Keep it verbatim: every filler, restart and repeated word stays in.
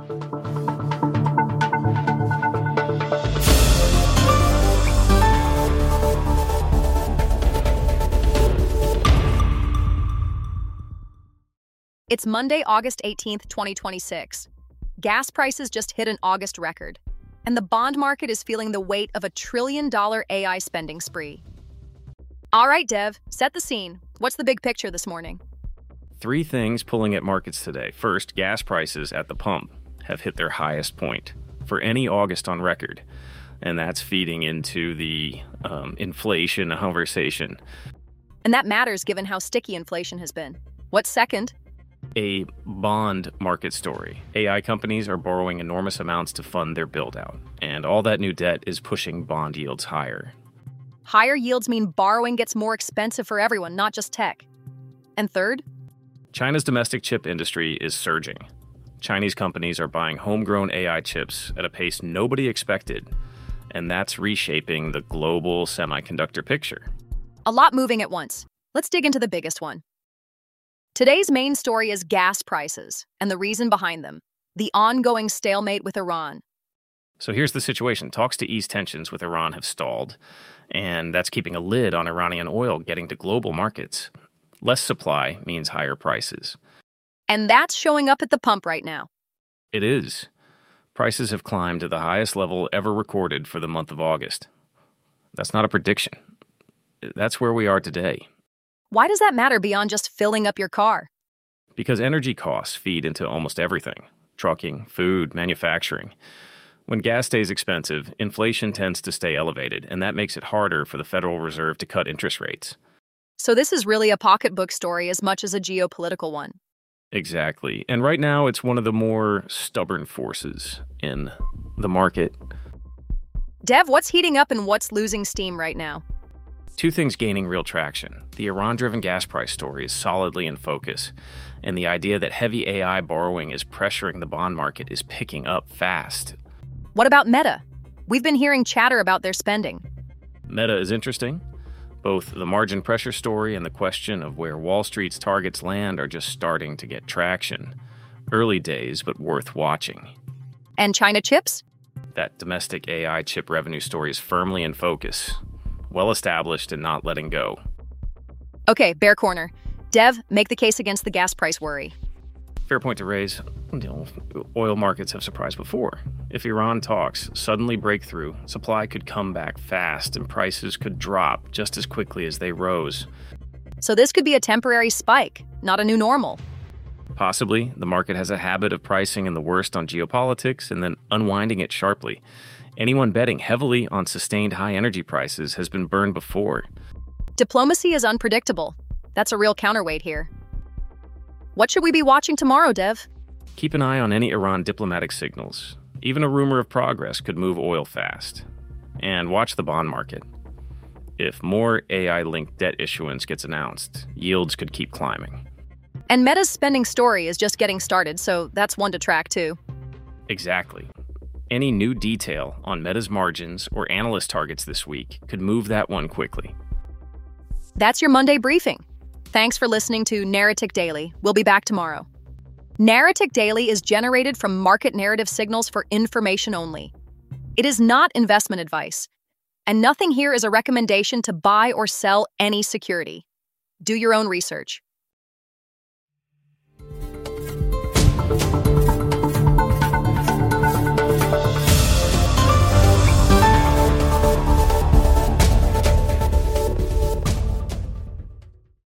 It's Monday, August eighteenth, twenty twenty-six. Gas prices just hit an August record, and the bond market is feeling the weight of a trillion-dollar A I spending spree. All right, Dev, set the scene. What's the big picture this morning? Three things pulling at markets today. First, gas prices at the pump have hit their highest point for any August on record, and that's feeding into the um, inflation conversation. And that matters given how sticky inflation has been. What's second? A bond market story. A I companies are borrowing enormous amounts to fund their build-out, and all that new debt is pushing bond yields higher. Higher yields mean borrowing gets more expensive for everyone, not just tech. And third? China's domestic chip industry is surging. Chinese companies are buying homegrown A I chips at a pace nobody expected, and that's reshaping the global semiconductor picture. A lot moving at once. Let's dig into the biggest one. Today's main story is gas prices and the reason behind them, the ongoing stalemate with Iran. So here's the situation. Talks to ease tensions with Iran have stalled, and that's keeping a lid on Iranian oil getting to global markets. Less supply means higher prices. And that's showing up at the pump right now. It is. Prices have climbed to the highest level ever recorded for the month of August. That's not a prediction. That's where we are today. Why does that matter beyond just filling up your car? Because energy costs feed into almost everything. Trucking, food, manufacturing. When gas stays expensive, inflation tends to stay elevated, and that makes it harder for the Federal Reserve to cut interest rates. So this is really a pocketbook story as much as a geopolitical one. Exactly. And right now, it's one of the more stubborn forces in the market. Dev, what's heating up and what's losing steam right now? Two things gaining real traction. The Iran-driven gas price story is solidly in focus, and the idea that heavy A I borrowing is pressuring the bond market is picking up fast. What about Meta? We've been hearing chatter about their spending. Meta is interesting. Both the margin pressure story and the question of where Wall Street's targets land are just starting to get traction. Early days, but worth watching. And China chips? That domestic A I chip revenue story is firmly in focus. Well-established and not letting go. Okay, bear corner. Dev, make the case against the gas price worry. Fair point to raise. You know, oil markets have surprised before. If Iran talks suddenly break through, supply could come back fast and prices could drop just as quickly as they rose. So this could be a temporary spike, not a new normal. Possibly. The market has a habit of pricing in the worst on geopolitics and then unwinding it sharply. Anyone betting heavily on sustained high energy prices has been burned before. Diplomacy is unpredictable. That's a real counterweight here. What should we be watching tomorrow, Dev? Keep an eye on any Iran diplomatic signals. Even a rumor of progress could move oil fast. And watch the bond market. If more A I-linked debt issuance gets announced, yields could keep climbing. And Meta's spending story is just getting started, so that's one to track too. Exactly. Any new detail on Meta's margins or analyst targets this week could move that one quickly. That's your Monday briefing. Thanks for listening to Narrative Daily. We'll be back tomorrow. Narrative Daily is generated from market narrative signals for information only. It is not investment advice, and nothing here is a recommendation to buy or sell any security. Do your own research.